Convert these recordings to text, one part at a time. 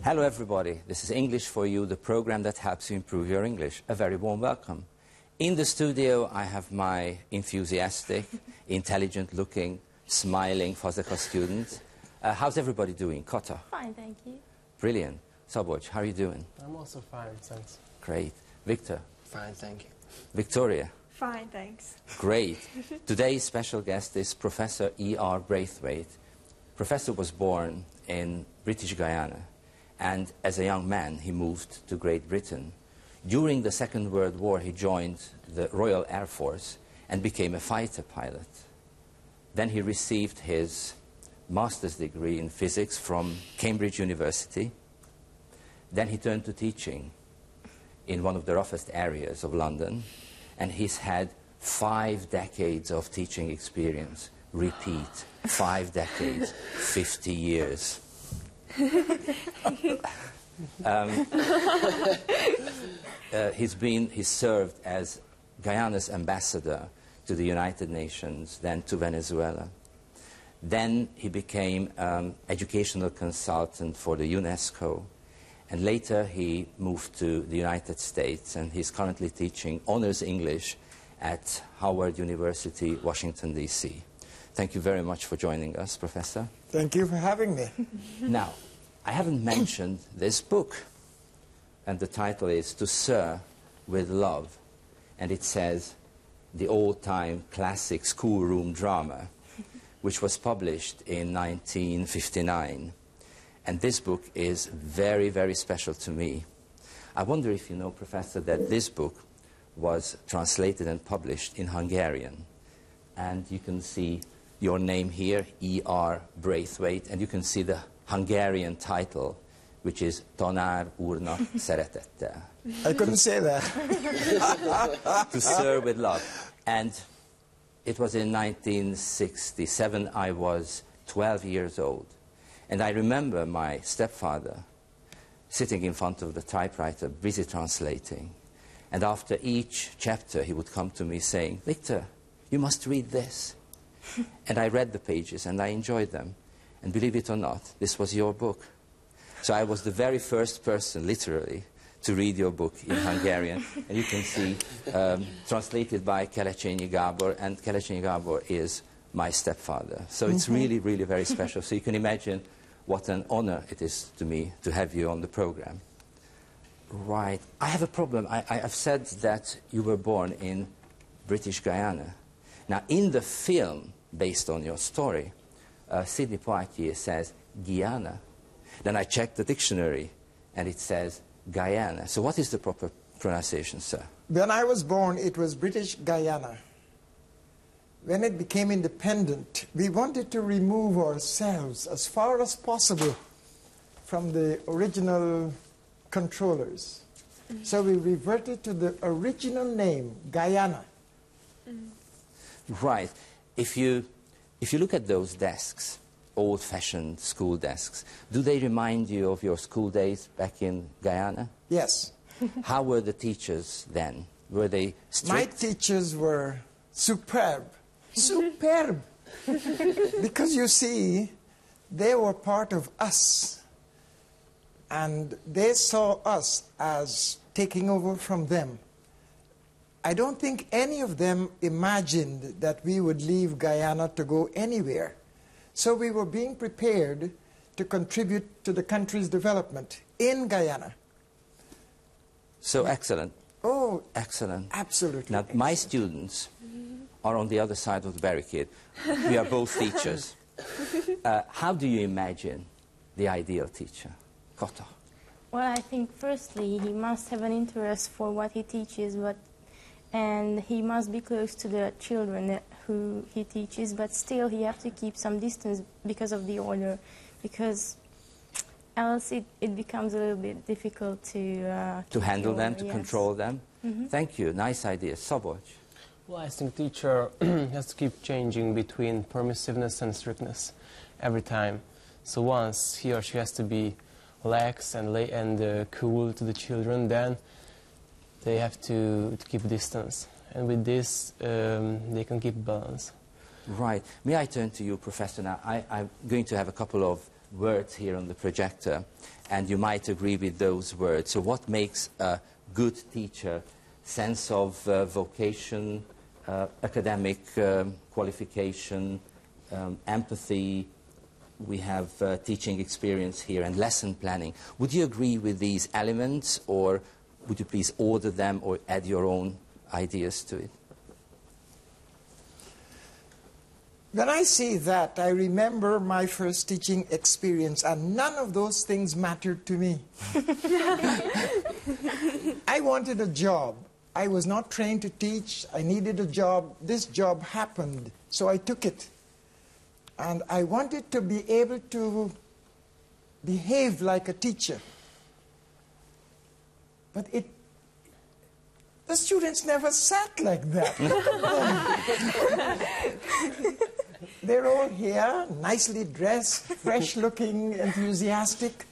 Hello everybody, this is English for You, the program that helps you improve your English. A very warm welcome. In the studio I have my enthusiastic, intelligent-looking, smiling Fazekas student. How's everybody doing? Kota? Fine, thank you. Brilliant. Saboj, how are you doing? I'm also fine, thanks. Great. Victor? Fine, thank you. Victoria? Fine, thanks. Great. Today's special guest is Professor E.R. Braithwaite. Professor was born in British Guyana, and as a young man he moved to Great Britain. During the Second World War he joined the Royal Air Force and became a fighter pilot. Then he received his master's degree in physics from Cambridge University. Then he turned to teaching in one of the roughest areas of London, and he's had 5 decades of teaching experience. Repeat, 5 decades, 50 years. He's served as Guyana's ambassador to the United Nations, then to Venezuela. Then he became educational consultant for the UNESCO, and later he moved to the United States, and he's currently teaching honors English at Howard University, Washington, D.C. Thank you very much for joining us, Professor. Thank you for having me. Now, I haven't mentioned this book, and the title is To Sir with Love, and it says the old-time classic schoolroom drama, which was published in 1959. And this book is very, very special to me. I wonder if you know, Professor, that this book was translated and published in Hungarian. And you can see your name here, E.R. Braithwaite, and you can see the Hungarian title, which is Tanár úrnak szeretettel. I couldn't say that. To Sir with Love. And it was in 1967. I was 12 years old. And I remember my stepfather sitting in front of the typewriter, busy translating. And after each chapter, he would come to me saying, "Victor, you must read this." And I read the pages, and I enjoyed them. And believe it or not, this was your book. So I was the very first person, literally, to read your book in Hungarian. And you can see, translated by Kelecsényi Gábor, and Kelecsényi Gábor is my stepfather. So it's really, really very special. So you can imagine what an honor it is to me to have you on the program. Right. I have a problem. I've said that you were born in British Guyana. Now, in the film, based on your story, Sidney Poitier says Guyana. Then I checked the dictionary, and it says Guyana. So what is the proper pronunciation, sir? When I was born, it was British Guyana. When it became independent, we wanted to remove ourselves as far as possible from the original controllers. So we reverted to the original name, Guyana. Right. If you look at those desks, old-fashioned school desks, do they remind you of your school days back in Guyana? Yes. How were the teachers then? Were they strict? My teachers were superb. Superb. Because you see, they were part of us. And they saw us as taking over from them. I don't think any of them imagined that we would leave Guyana to go anywhere. So we were being prepared to contribute to the country's development in Guyana. So excellent. Oh, excellent. Absolutely. Now, excellent. my students are on the other side of the barricade. We are both teachers. How do you imagine the ideal teacher? Kota? Well, I think firstly he must have an interest for what he teaches, and he must be close to the children who he teaches, but still he has to keep some distance because of the order, because else it becomes a little bit difficult to handle them, to yes. control them. Thank you. Nice idea. Saboj? Well, I think teacher has to keep changing between permissiveness and strictness every time. So once he or she has to be lax and cool to the children, then they have to keep distance. And with this, they can keep balance. Right. May I turn to you, Professor, now? I'm going to have a couple of words here on the projector, and you might agree with those words. So what makes a good teacher? Sense of vocation, academic qualification, empathy. We have teaching experience here and lesson planning. Would you agree with these elements, or would you please order them or add your own ideas to it? When I see that, I remember my first teaching experience, and none of those things mattered to me. I wanted a job. I was not trained to teach. I needed a job. This job happened, so I took it. And I wanted to be able to behave like a teacher. But the students never sat like that. They're all here, nicely dressed, fresh-looking, enthusiastic.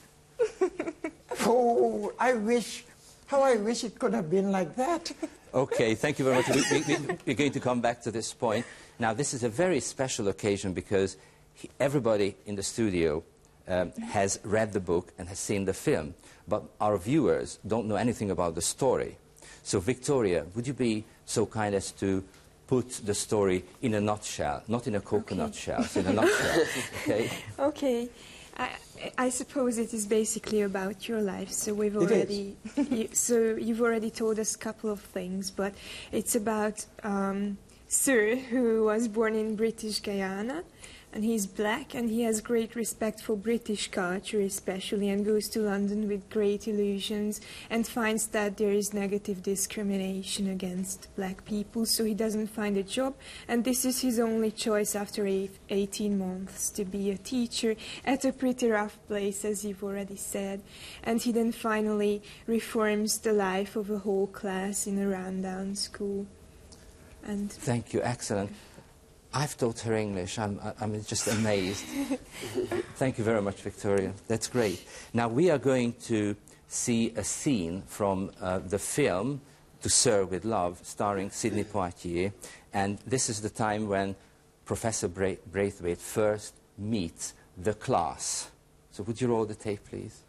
Oh, how I wish it could have been like that. Okay, thank you very much. We're going to come back to this point. Now, this is a very special occasion because everybody in the studio has read the book and has seen the film, but our viewers don't know anything about the story. So, Victoria, would you be so kind as to put the story in a nutshell, not in a coconut shell, so in a nutshell, okay? Okay. I suppose it is basically about your life. So we've already, so you've already told us a couple of things, but it's about Sir, who was born in British Guyana, and he's black, and he has great respect for British culture especially, and goes to London with great illusions and finds that there is negative discrimination against black people, so he doesn't find a job, and this is his only choice after 18 months to be a teacher at a pretty rough place, as you've already said. And he then finally reforms the life of a whole class in a rundown school. And thank you, excellent. I've taught her English. I'm just amazed. Thank you very much, Victoria. That's great. Now, we are going to see a scene from the film To Serve with Love, starring Sidney Poitier. And this is the time when Professor Braithwaite first meets the class. So would you roll the tape, please?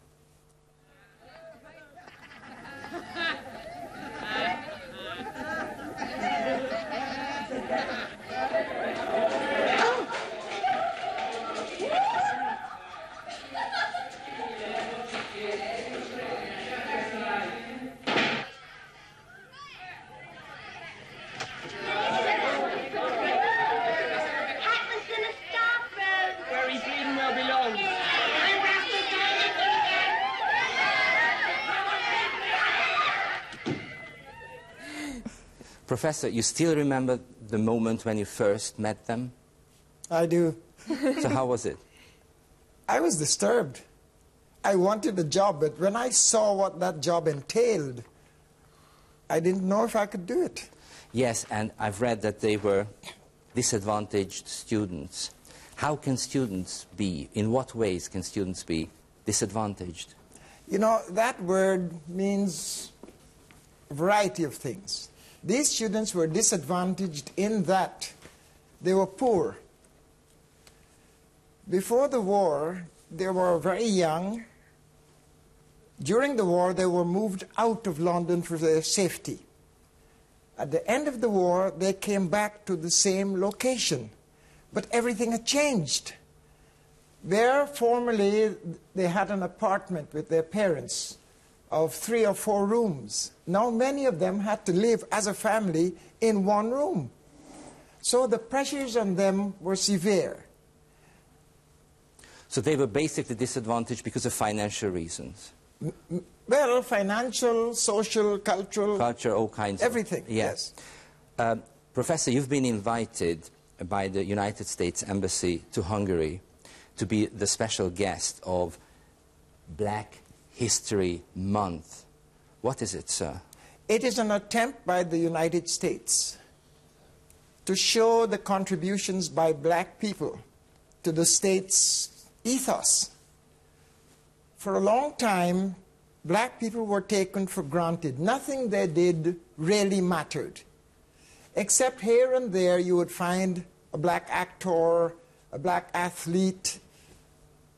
Professor, you still remember the moment when you first met them? I do. So how was it? I was disturbed. I wanted a job, but when I saw what that job entailed, I didn't know if I could do it. Yes, and I've read that they were disadvantaged students. How can students be, in what ways can students be disadvantaged? You know, that word means a variety of things. These students were disadvantaged in that they were poor. Before the war, they were very young. During the war, they were moved out of London for their safety. At the end of the war, they came back to the same location, but everything had changed. There, formerly, they had an apartment with their parents of 3 or 4 rooms. Now many of them had to live as a family in one room. So the pressures on them were severe. So they were basically disadvantaged because of financial reasons? Well, financial, social, cultural. Culture, all kinds everything, of... Everything, yes. Professor, you've been invited by the United States Embassy to Hungary to be the special guest of Black History Month. What is it, sir? It is an attempt by the United States to show the contributions by black people to the state's ethos. For a long time, black people were taken for granted. Nothing they did really mattered. Except here and there you would find a black actor, a black athlete,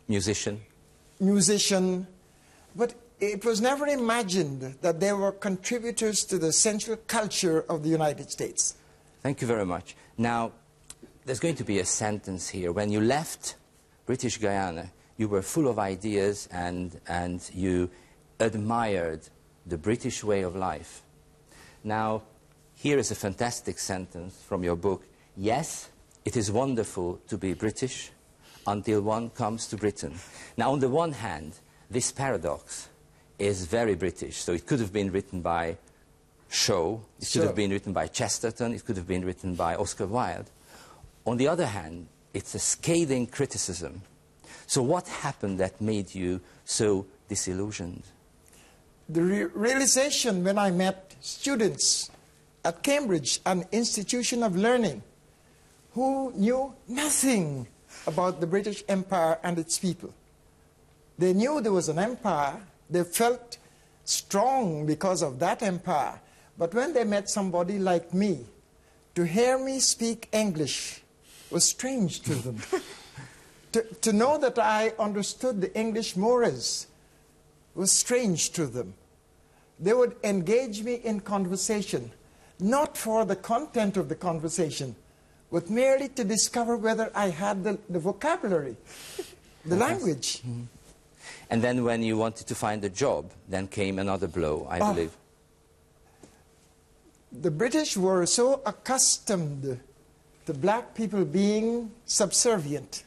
Musician. Musician, but it was never imagined that they were contributors to the central culture of the United States. Thank you very much. Now, there's going to be a sentence here. When you left British Guyana, you were full of ideas and you admired the British way of life. Now, here is a fantastic sentence from your book. Yes, it is wonderful to be British until one comes to Britain. Now, on the one hand, this paradox is very British. So it could have been written by Shaw, it could have been written by Chesterton, it could have been written by Oscar Wilde. On the other hand, it's a scathing criticism. So what happened that made you so disillusioned? The realization when I met students at Cambridge, an institution of learning, who knew nothing about the British Empire and its people. They knew there was an empire. They felt strong because of that empire. But when they met somebody like me, to hear me speak English was strange to them. To know that I understood the English mores was strange to them. They would engage me in conversation, not for the content of the conversation, but merely to discover whether I had the vocabulary, the language. Mm-hmm. And then when you wanted to find a job, then came another blow, I believe. The British were so accustomed to black people being subservient.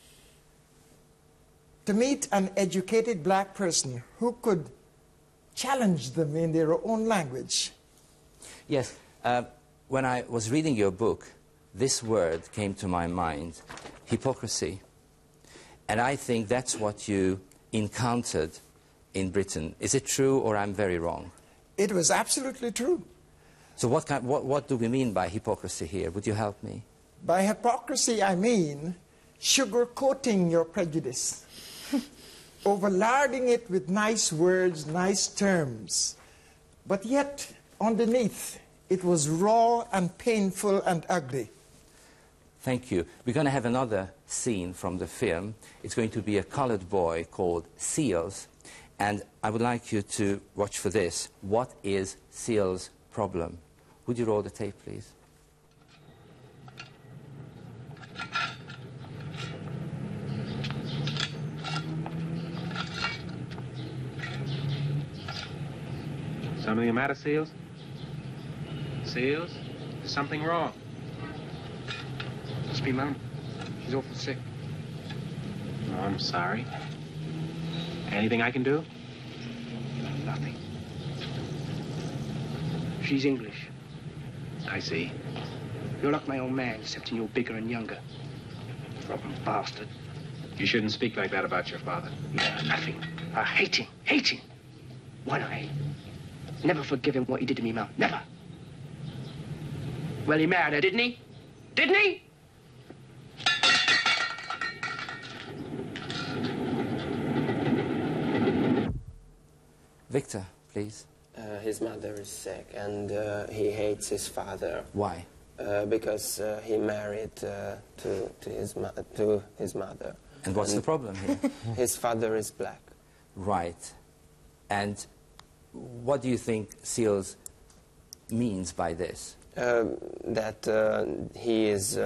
To meet an educated black person who could challenge them in their own language. Yes, when I was reading your book, this word came to my mind, hypocrisy. And I think that's what you encountered in Britain. Is it true, or I'm very wrong? It was absolutely true. So what do we mean by hypocrisy here? Would you help me? By hypocrisy, I mean sugarcoating your prejudice, overlarding it with nice words, nice terms. But yet, underneath, it was raw and painful and ugly. Thank you. We're going to have another scene from the film. It's going to be a colored boy called Seals. And I would like you to watch for this. What is Seals' problem? Would you roll the tape, please? Something the matter, Seals? Seals? There's something wrong. Must be Mum. She's awful sick. Oh, I'm sorry. Anything I can do? Nothing. She's English. I see. You're like my old man, excepting you're bigger and younger. Rotten bastard. You shouldn't speak like that about your father. Yeah, nothing. I hate him. Hate him. Why not, eh? Never forgive him what he did to me, Mum. Never. Well, he married her, didn't he? Didn't he? Victor, please. His mother is sick, and he hates his father. Why? Because he married to his mother. And what's the problem here? His father is black. Right. And what do you think Seals means by this? That he's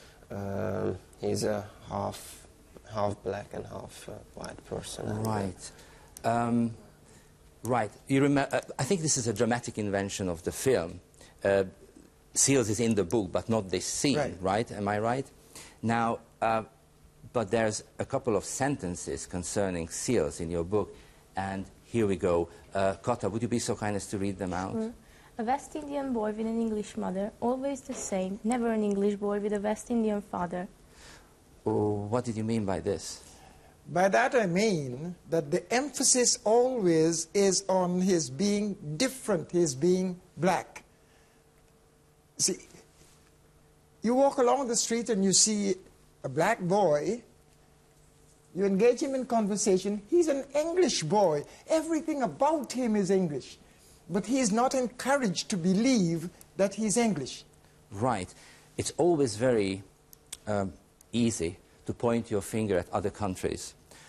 a half black and half white person. Right. Right. You remember? I think this is a dramatic invention of the film. Seals is in the book, but not this scene, right? Am I right? Now, but there's a couple of sentences concerning Seals in your book, and here we go. Kata, would you be so kind as to read them out? Sure. A West Indian boy with an English mother, always the same. Never an English boy with a West Indian father. Oh, what did you mean by this? By that I mean that the emphasis always is on his being different, his being black. See, you walk along the street and you see a black boy, you engage him in conversation, he's an English boy. Everything about him is English. But he is not encouraged to believe that he's English. Right. It's always very easy to point your finger at other countries.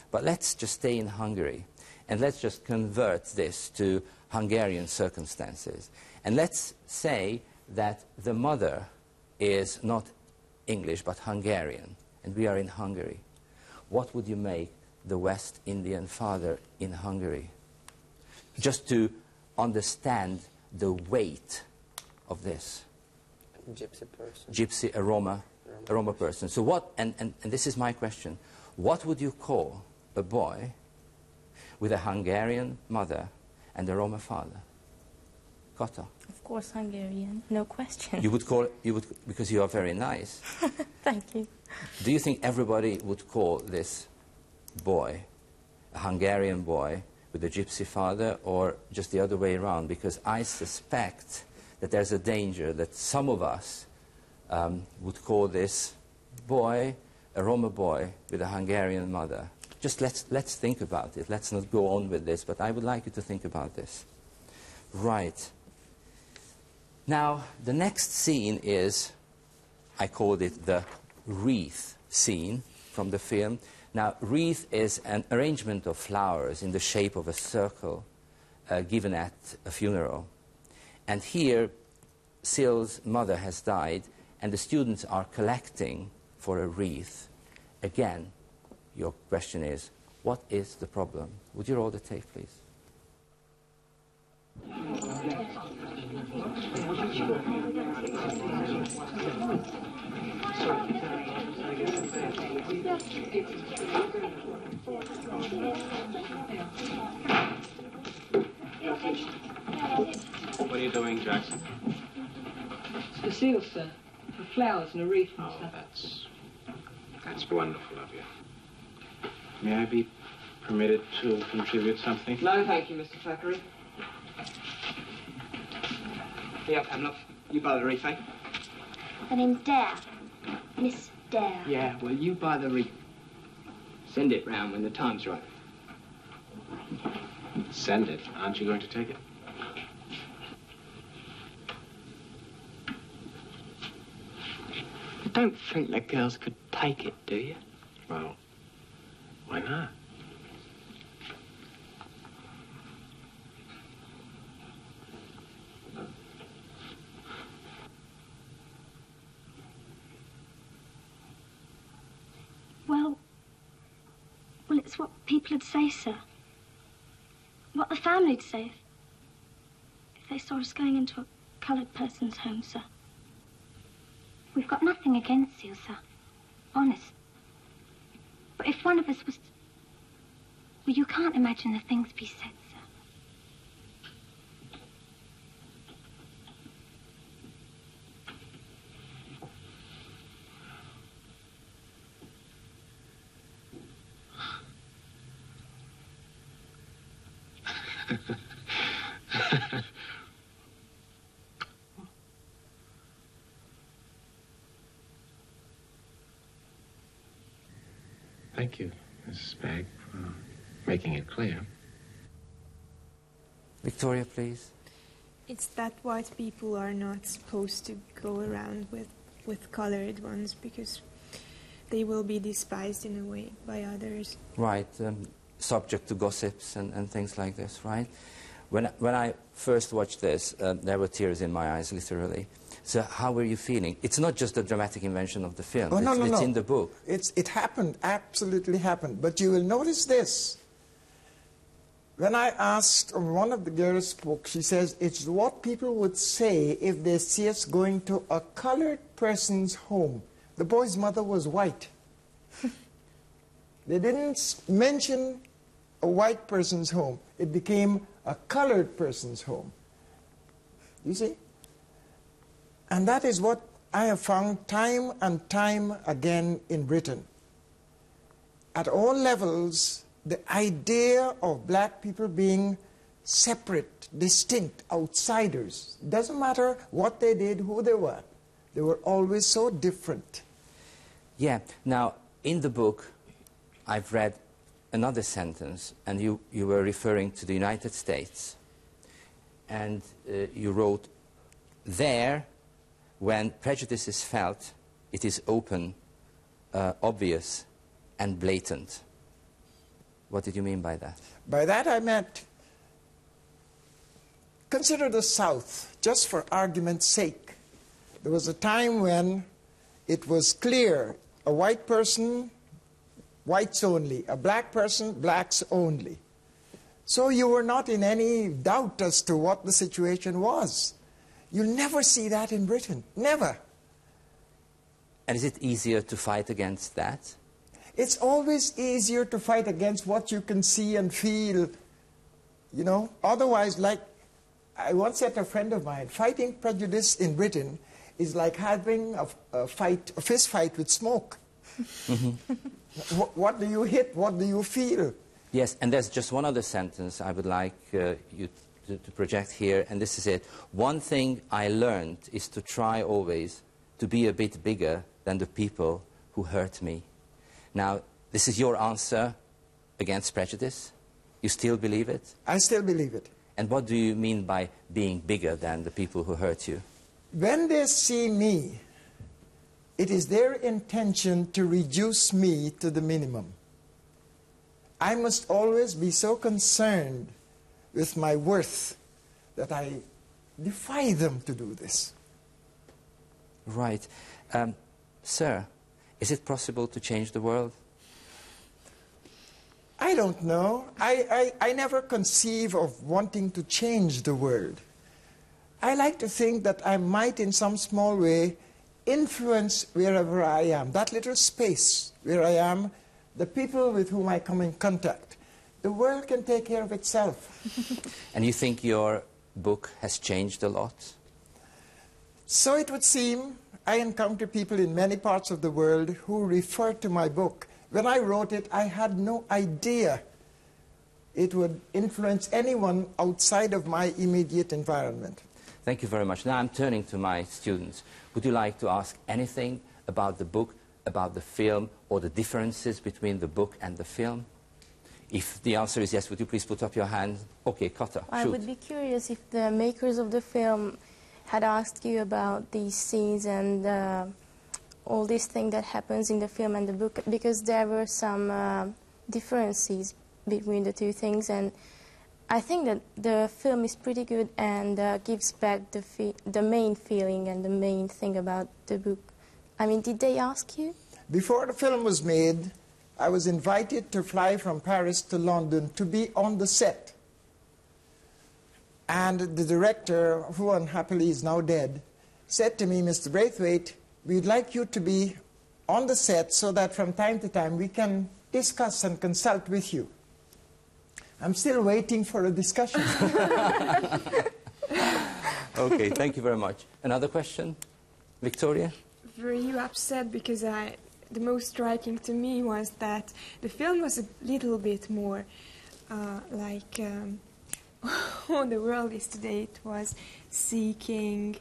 But let's just stay in Hungary, and let's just convert this to Hungarian circumstances. And let's say that the mother is not English but Hungarian, and we are in Hungary. What would you make the West Indian father in Hungary? Just to understand the weight of this. Gypsy person. Gypsy, a Roma person. So what, and this is my question, what would you call a boy with a Hungarian mother and a Roma father? Kata. Of course, Hungarian, no question. You would call, because you are very nice. Thank you. Do you think everybody would call this boy a Hungarian boy with a gypsy father, or just the other way around? Because I suspect that there's a danger that some of us would call this boy a Roma boy with a Hungarian mother. Just let's think about it. Let's not go on with this, but I would like you to think about this. Right. Now, the next scene is, I called it the wreath scene from the film. Now, wreath is an arrangement of flowers in the shape of a circle given at a funeral. And here, Syl's mother has died, and the students are collecting for a wreath. Again, your question is, what is the problem? Would you roll the tape, please? What are you doing, Jackson? It's for Seal, sir. For flowers and a wreath and Oh, stuff. that's wonderful of you. May I be permitted to contribute something? No, thank you, Mr. Thackeray. Yeah, Pamela, you buy the wreath, eh? Her name's Dare. Miss Dare. Yeah, well, you buy the wreath. Send it round when the time's right. Send it. Aren't you going to take it? You don't think the girls could take it, do you? Well, why not? Well, it's what people would say, sir. What the family'd say if they saw us going into a coloured person's home, sir. We've got nothing against you, sir. Honest. But if one of us was... Well, you can't imagine the things be said, sir. Thank you, Mrs. Spagg, for making it clear. Victoria, please. It's that white people are not supposed to go around with colored ones because they will be despised in a way by others. Right, subject to gossips and things like this, right? When I first watched this, there were tears in my eyes, literally. So how were you feeling? It's not just a dramatic invention of the film. Oh, no, it's in the book. It happened, absolutely happened. But you will notice this. When I asked one of the girls spoke, she says, it's what people would say if they see us going to a colored person's home. The boy's mother was white. They didn't mention a white person's home. It became a colored person's home. You see? And that is what I have found time and time again in Britain. At all levels, the idea of black people being separate, distinct, outsiders, doesn't matter what they did, who they were always so different. Yeah. Now, in the book, I've read another sentence, and you were referring to the United States. And you wrote, there, when prejudice is felt, it is open, obvious, and blatant. What did you mean by that? By that I meant, consider the South, just for argument's sake. There was a time when it was clear, a white person, whites only, a black person, blacks only. So you were not in any doubt as to what the situation was. You'll never see that in Britain, never. And is it easier to fight against that? It's always easier to fight against what you can see and feel, you know. Otherwise, like I once said to a friend of mine, fighting prejudice in Britain is like having a fist fight with smoke. What do you hit? What do you feel? Yes, and there's just one other sentence I would like you to project here, and this is it. One thing I learned is to try always to be a bit bigger than the people who hurt me. Now, this is your answer against prejudice? You still believe it? I still believe it. And what do you mean by being bigger than the people who hurt you? When they see me, it is their intention to reduce me to the minimum. I must always be so concerned with my worth that I defy them to do this. Right. Sir, is it possible to change the world? I don't know. I never conceive of wanting to change the world. I like to think that I might, in some small way, influence wherever I am, that little space where I am, the people with whom I come in contact. The world can take care of itself. And you think your book has changed a lot? So it would seem. I encounter people in many parts of the world who refer to my book. When I wrote it, I had no idea it would influence anyone outside of my immediate environment. Thank you very much. Now I'm turning to my students. Would you like to ask anything about the book, about the film, or the differences between the book and the film? If the answer is yes, would you please put up your hand? Okay, Kata, shoot. I would be curious if the makers of the film had asked you about these scenes and all these things that happens in the film and the book, because there were some differences between the two things, and I think that the film is pretty good and gives back the main feeling and the main thing about the book. I mean, did they ask you? Before the film was made, I was invited to fly from Paris to London to be on the set. And the director, who unhappily is now dead, said to me, Mr. Braithwaite, we'd like you to be on the set so that from time to time we can discuss and consult with you. I'm still waiting for a discussion. Okay, thank you very much. Another question? Victoria? Were you upset because the most striking to me was that the film was a little bit more like how the world is today. It was seeking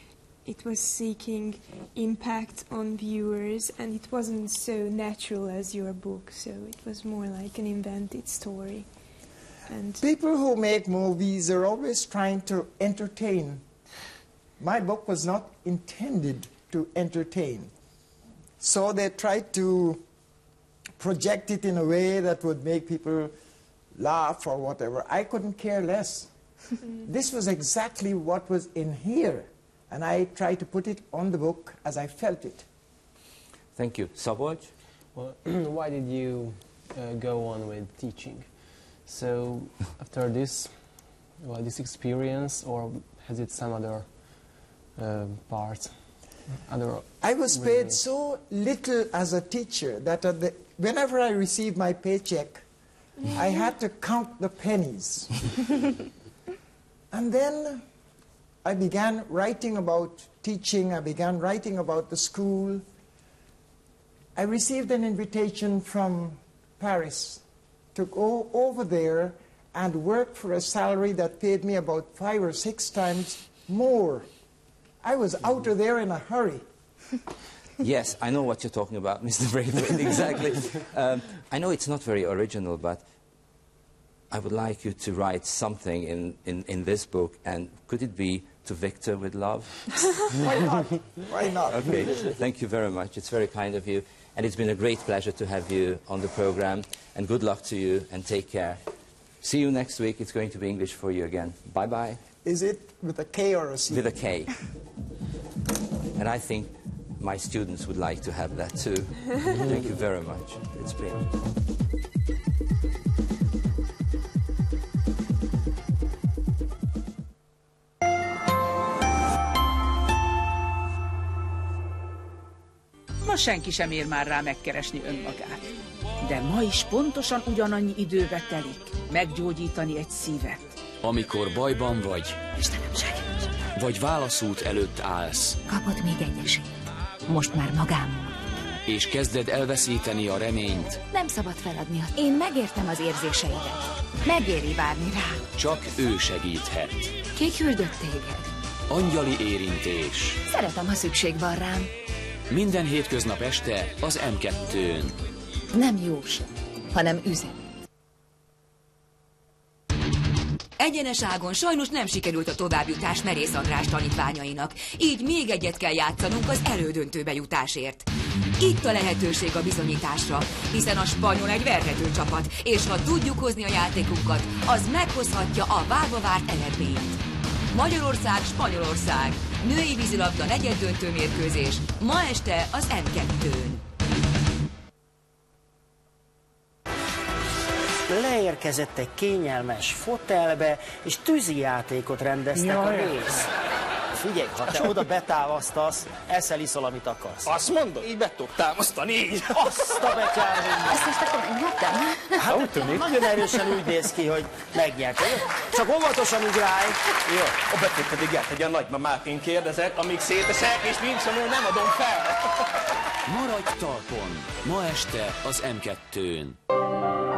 impact on viewers, and it wasn't so natural as your book, so it was more like an invented story. And people who make movies are always trying to entertain. My book was not intended to entertain. So they tried to project it in a way that would make people laugh or whatever. I couldn't care less. This was exactly what was in here, and I tried to put it on the book as I felt it. Thank you. Szabolcs? Well, why did you go on with teaching? So after this, this experience, or has it some other part? I was paid so little as a teacher that whenever I received my paycheck, I had to count the pennies. And then I began writing about teaching. I began writing about the school. I received an invitation from Paris to go over there and work for a salary that paid me about 5 or 6 times more. I was out of there in a hurry. Yes, I know what you're talking about, Mr. Braithwaite, exactly. I know it's not very original, but I would like you to write something in this book, and could it be To Victor with Love? Why not? Why not? Okay, thank you very much. It's very kind of you. And it's been a great pleasure to have you on the program. And good luck to you, and take care. See you next week. It's going to be English for you again. Bye-bye. Is it with a K or a C? With a K. And I think my students would like to have that too. Thank you very much. It's been... Ma senki sem ér már rá megkeresni önmagát. De ma is pontosan ugyanannyi időbe telik meggyógyítani egy szívet. Amikor bajban vagy, Istenem, segíts! vagy válaszút előtt állsz, Kapott még egy esélyt. Most már magámon. és kezded elveszíteni a reményt, Nem szabad feladni. Én megértem az érzéseidet. Megéri várni rá. csak ő segíthet. Ki küldött téged? Angyali érintés. Szeretem, ha szükség van rám. Minden hétköznap este az M2-n. Nem jós, hanem üzenet. Egyenes ágon sajnos nem sikerült a továbbjutás Merész András tanítványainak, így még egyet kell játszanunk az elődöntőbe jutásért. Itt a lehetőség a bizonyításra, hiszen a spanyol egy verhető csapat, és ha tudjuk hozni a játékunkat, az meghozhatja a várva várt eredményt. Magyarország, Spanyolország, női vízilabda negyeddöntő mérkőzés, ma este az M2-n. Leérkezett egy kényelmes fotelbe, és tűzijátékot rendeztek a rész. Figyelj, ha te oda betámasztasz, eszel, iszol, amit akarsz. Azt mondod? Így be tudok támasztani, így. Azt a betyáromba. Ezt most akkor megnyertem? Hát úgy tűnik. Nagyon erősen úgy néz ki, hogy megnyertél. Csak óvatosan ugrálj. Jó, a Betét pedig eltegye a nagymamát, én kérdezek, amíg szétesek, és nincs, amíg nem adom fel. Maradj talpon! Ma este az M2-n.